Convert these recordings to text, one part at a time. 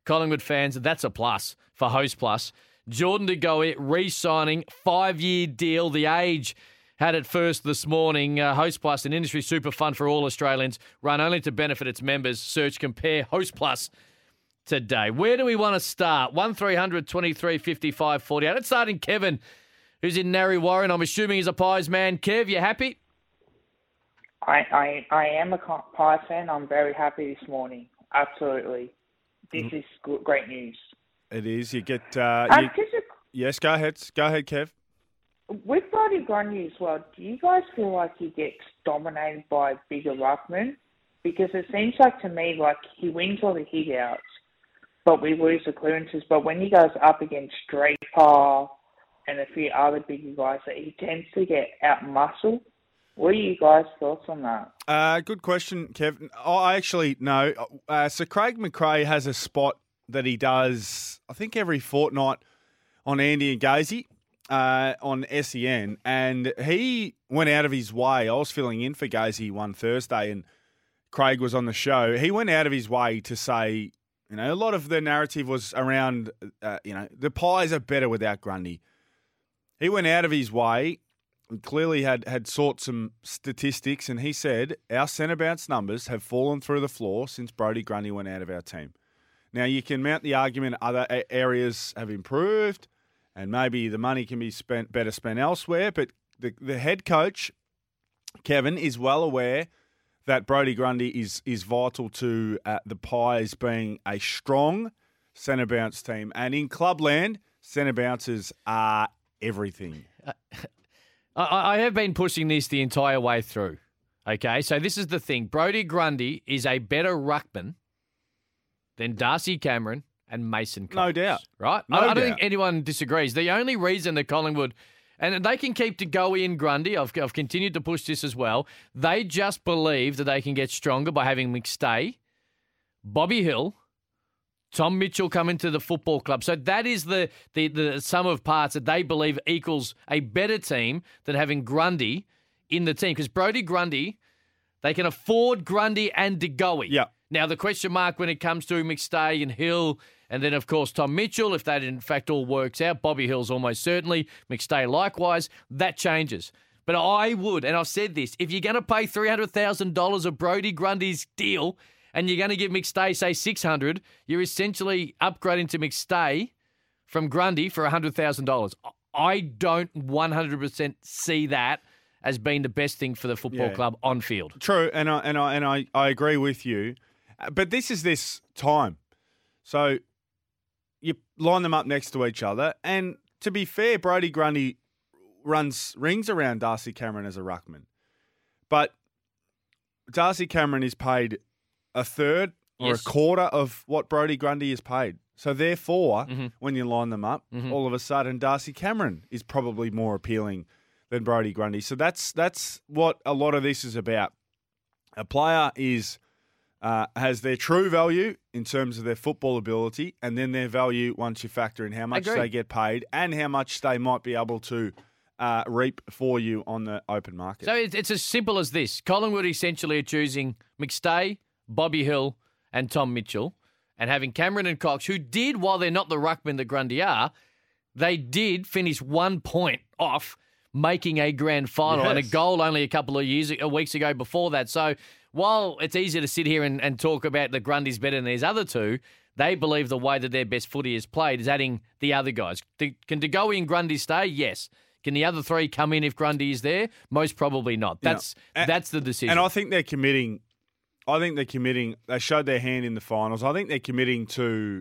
Collingwood fans, that's a plus for Host Plus. Jordan De Goey re-signing, 5-year deal. The Age had it first this morning. Host Plus, an industry super fund for all Australians, run only to benefit its members. Search Compare Host Plus today. Where do we want to start? 1300 23 55 48. Let's start in Kevin, who's in Narre Warren. I'm assuming he's a Pies man. Kev, you happy? I am a Pie fan. I'm very happy this morning. Absolutely. This is great news. It is. You get... Yes, go ahead. Go ahead, Kev. With Brodie Grundy as well, do you guys feel like he gets dominated by bigger ruckmen? Because it seems like to me like he wins all the hit-outs, but we lose the clearances. But when he goes up against Draper and a few other bigger guys, he tends to get out-muscled. What are you guys' thoughts on that? Good question, Kev. I actually know. So Craig McRae has a spot that he does, I think, every fortnight on Andy and Gazy on SEN, and he went out of his way. I was filling in for Gazy one Thursday, and Craig was on the show. He went out of his way to say, a lot of the narrative was around, the Pies are better without Grundy. He went out of his way. Clearly had sought some statistics, and he said, our centre bounce numbers have fallen through the floor since Brodie Grundy went out of our team. Now, you can mount the argument other areas have improved, and maybe the money can be better spent elsewhere, but the head coach, Kevin, is well aware that Brodie Grundy is vital to the Pies being a strong centre bounce team. And in clubland, centre bouncers are everything. I have been pushing this the entire way through. Okay, so this is the thing. Brodie Grundy is a better ruckman than Darcy Cameron and Mason Cox. No doubt. Right? I don't think anyone disagrees. The only reason that Collingwood, and they can keep De Goey and Grundy, I've continued to push this as well, they just believe that they can get stronger by having McStay, Bobby Hill, Tom Mitchell come into the football club. So that is the sum of parts that they believe equals a better team than having Grundy in the team. Because Brodie Grundy, they can afford Grundy and De Goey. Yeah. Now, the question mark when it comes to McStay and Hill, and then, of course, Tom Mitchell, if that in fact all works out, Bobby Hill's almost certainly, McStay likewise, that changes. But I would, and I've said this, if you're going to pay $300,000 of Brodie Grundy's deal, and you're going to give McStay, say, $600,000, you're essentially upgrading to McStay from Grundy for $100,000. I don't 100% see that as being the best thing for the football club on field. True, and I agree with you. But this is this time. So you line them up next to each other, and to be fair, Brodie Grundy rings around Darcy Cameron as a ruckman. But Darcy Cameron is paid a third or a quarter of what Brodie Grundy is paid. So therefore, when you line them up, all of a sudden Darcy Cameron is probably more appealing than Brodie Grundy. So that's what a lot of this is about. A player has their true value in terms of their football ability, and then their value once you factor in how much they get paid and how much they might be able to reap for you on the open market. So it's as simple as this. Collingwood essentially are choosing McStay, Bobby Hill and Tom Mitchell, and having Cameron and Cox, who did, while they're not the ruckmen that Grundy are, they did finish 1 point off making a grand final and a goal only a couple of weeks ago before that. So while it's easy to sit here and talk about the Grundy's better than these other two, they believe the way that their best footy is played is adding the other guys. Can De Goey and Grundy stay? Yes. Can the other three come in if Grundy is there? Most probably not. That's the decision. And I think they're committing. They showed their hand in the finals. I think they're committing to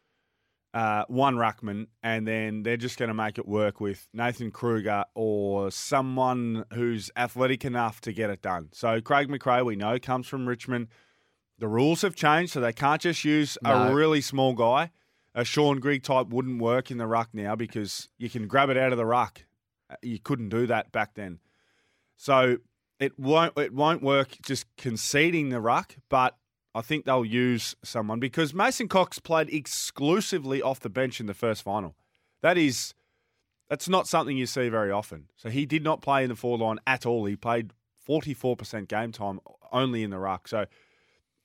one ruckman, and then they're just going to make it work with Nathan Kruger or someone who's athletic enough to get it done. So Craig McRae, we know, comes from Richmond. The rules have changed, so they can't just use a really small guy. A Sean Grigg type wouldn't work in the ruck now because you can grab it out of the ruck. You couldn't do that back then. So it won't work just conceding the ruck, but I think they'll use someone because Mason Cox played exclusively off the bench in the first final. That's not something you see very often. So he did not play in the forward line at all. He played 44% game time only in the ruck. So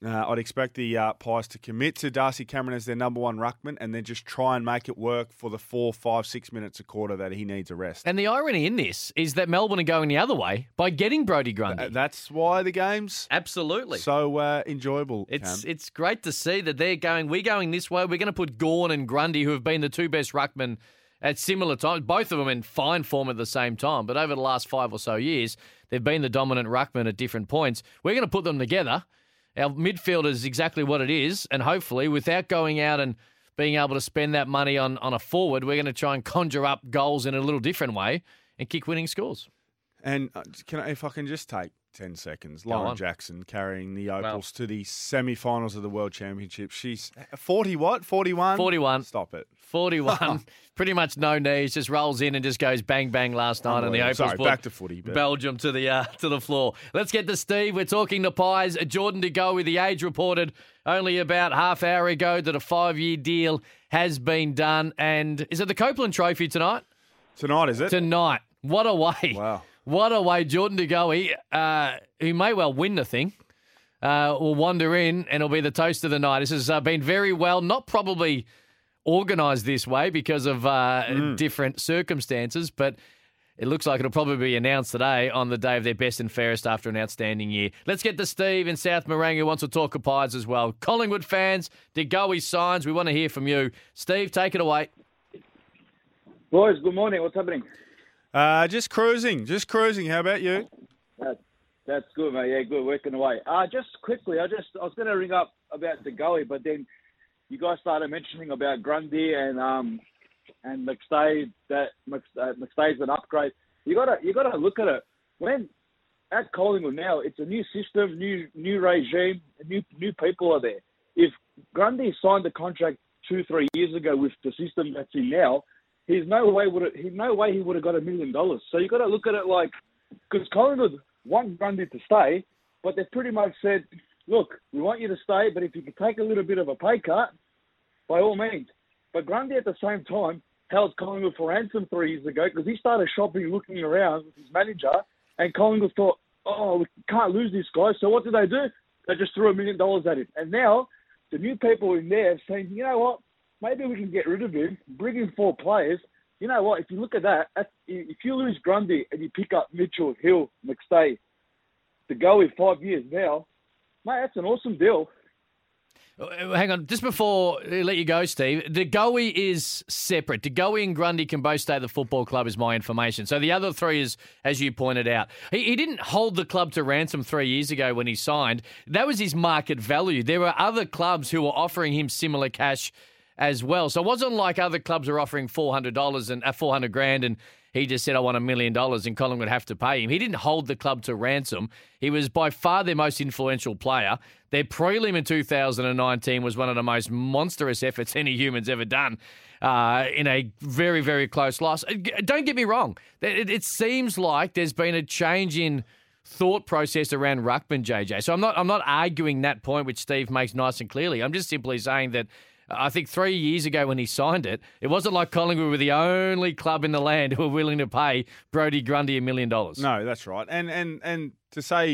I'd expect the Pies to commit to Darcy Cameron as their number one ruckman and then just try and make it work for the 4, 5, 6 minutes a quarter that he needs a rest. And the irony in this is that Melbourne are going the other way by getting Brodie Grundy. That's why the game's absolutely so enjoyable. It's great to see that we're going this way. We're going to put Gawn and Grundy, who have been the two best ruckmen at similar times, both of them in fine form at the same time. But over the last 5 or so years, they've been the dominant ruckmen at different points. We're going to put them together. Our midfield is exactly what it is, and hopefully, without going out and being able to spend that money on a forward, we're going to try and conjure up goals in a little different way and kick winning scores. And if I can just take 10 seconds, Lauren Jackson carrying the Opals to the semi-finals of the World Championship. She's 40 what? 41? 41. Stop it. 41. Pretty much no knees, just rolls in and just goes bang, bang last night. And the Opals back to footy. But... Belgium to the floor. Let's get to Steve. We're talking to Pies. Jordan De Goey, the Age reported only about half hour ago that a 5-year deal has been done. And is it the Copeland Trophy tonight? Tonight, is it? Tonight. What a way. Wow. What a way. Jordan De Goey, who may well win the thing, will wander in and will be the toast of the night. This has been very well, not probably organised this way because of different circumstances, but it looks like it'll probably be announced today on the day of their best and fairest after an outstanding year. Let's get to Steve in South Morang, who wants to talk of Pies as well. Collingwood fans, De Goey signs. We want to hear from you. Steve, take it away. Boys, good morning. What's happening? Just cruising. How about you? That's good, mate. Yeah, good. Working away. Just quickly, I was going to ring up about De Goey, but then you guys started mentioning about Grundy and McStay. That McStay's an upgrade. You got to look at it. When at Collingwood now, it's a new system, new regime, new people are there. If Grundy signed the contract 2-3 years ago with the system that's in now, There's no way he would have got $1 million. So you got to look at it like, because Collingwood want Grundy to stay, but they pretty much said, look, we want you to stay, but if you can take a little bit of a pay cut, by all means. But Grundy at the same time held Collingwood for ransom 3 years ago because he started shopping, looking around with his manager, and Collingwood thought, oh, we can't lose this guy. So what did they do? They just threw $1 million at him. And now the new people in there are saying, you know what? Maybe we can get rid of him, bring in 4 players. You know what? If you look at that, if you lose Grundy and you pick up Mitchell, Hill, McStay, De Goey 5 years now, mate, that's an awesome deal. Hang on, just before I let you go, Steve, De Goey is separate. De Goey and Grundy can both stay at the football club, is my information. So the other 3 is, as you pointed out, he didn't hold the club to ransom 3 years ago when he signed. That was his market value. There were other clubs who were offering him similar cash as well. So it wasn't like other clubs are offering $400 and $400,000 and he just said, I want $1 million and Collingwood would have to pay him. He didn't hold the club to ransom. He was by far their most influential player. Their prelim in 2019 was one of the most monstrous efforts any human's ever done in a very, very close loss. Don't get me wrong. It seems like there's been a change in thought process around ruckman, JJ. So I'm not arguing that point, which Steve makes nice and clearly. I'm just simply saying that I think 3 years ago when he signed it, it wasn't like Collingwood were the only club in the land who were willing to pay Brodie Grundy $1 million. No, that's right. And to say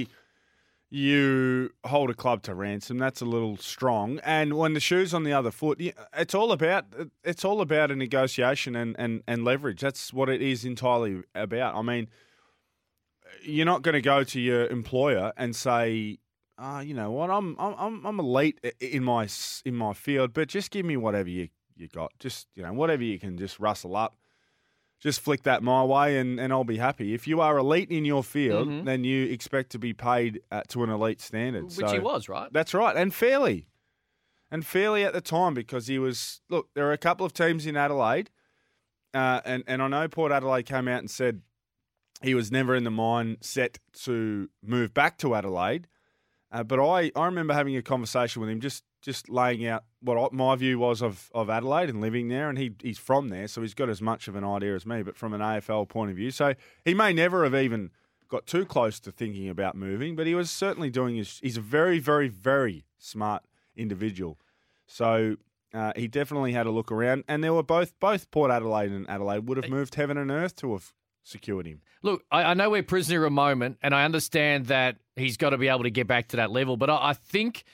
you hold a club to ransom, that's a little strong. And when the shoe's on the other foot, it's all about a negotiation and leverage. That's what it is entirely about. I mean, you're not going to go to your employer and say, you know what? I'm elite in my field, but just give me whatever you got. Just whatever you can just rustle up. Just flick that my way, and I'll be happy. If you are elite in your field, then you expect to be paid to an elite standard. Which he was, right? That's right, and fairly at the time because he was. Look, there are a couple of teams in Adelaide, and I know Port Adelaide came out and said he was never in the mindset to move back to Adelaide. But I remember having a conversation with him, just laying out what my view was of Adelaide and living there, and he's from there, so he's got as much of an idea as me, but from an AFL point of view. So he may never have even got too close to thinking about moving, but he was certainly doing he's a very, very, very smart individual. So he definitely had a look around, and there were both Port Adelaide and Adelaide would have moved heaven and earth to have secured him. Look, I know we're prisoner of a moment, and I understand that he's got to be able to get back to that level, but I think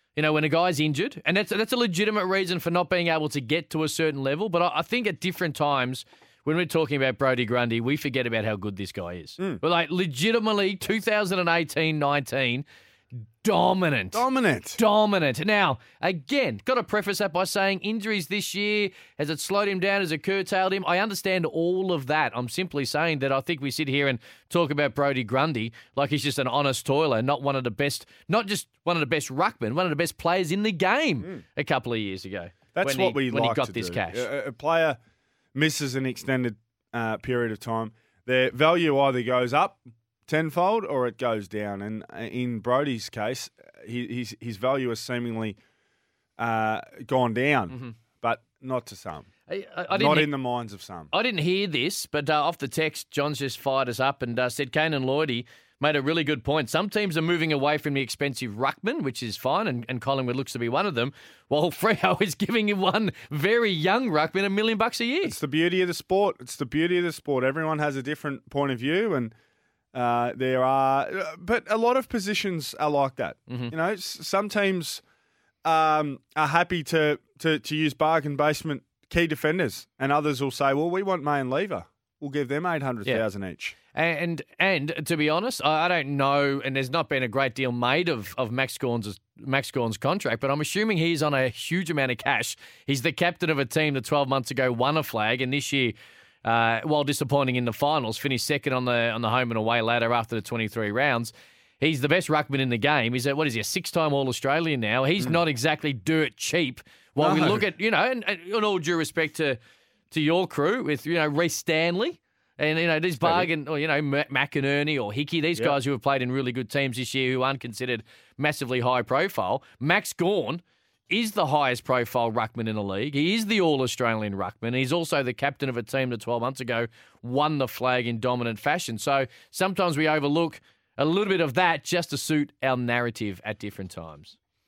You know, when a guy's injured, and that's a legitimate reason for not being able to get to a certain level. But I think at different times, when we're talking about Brodie Grundy, we forget about how good this guy is. But like legitimately, 2018-19, dominant. Now, again, got to preface that by saying injuries this year, has it slowed him down? Has it curtailed him? I understand all of that. I'm simply saying that I think we sit here and talk about Brodie Grundy like he's just an honest toiler, not just one of the best ruckmen, one of the best players in the game a couple of years ago. That's when what we when like he got to this do. cash. A player misses an extended period of time, their value either goes up tenfold or it goes down. And in Brodie's case, his value has seemingly gone down, but not to some. Not in the minds of some. I didn't hear this, but off the text, John's just fired us up and said Canan Lloydie made a really good point. Some teams are moving away from the expensive ruckman, which is fine, and Collingwood looks to be one of them, while Freo is giving him one very young ruckman $1 million a year. It's the beauty of the sport. Everyone has a different point of view, and but a lot of positions are like that. You know, some teams are happy to use bargain basement key defenders, and others will say, well, we want May and Lever. We'll give them $800,000 each. And to be honest, I don't know, and there's not been a great deal made of Max Gawn's contract, but I'm assuming he's on a huge amount of cash. He's the captain of a team that 12 months ago won a flag, and this year, while disappointing in the finals, finished second on the home and away ladder after the 23 rounds. He's the best ruckman in the game. He's a 6-time All-Australian now. He's not exactly dirt cheap. While we look at, and in all due respect to your crew with, Reece Stanley and, these bargain, or, McInerney or Hickey, these guys who have played in really good teams this year who aren't considered massively high profile. Max Gawn is the highest profile ruckman in the league. He is the All-Australian ruckman. He's also the captain of a team that 12 months ago won the flag in dominant fashion. So sometimes we overlook a little bit of that just to suit our narrative at different times.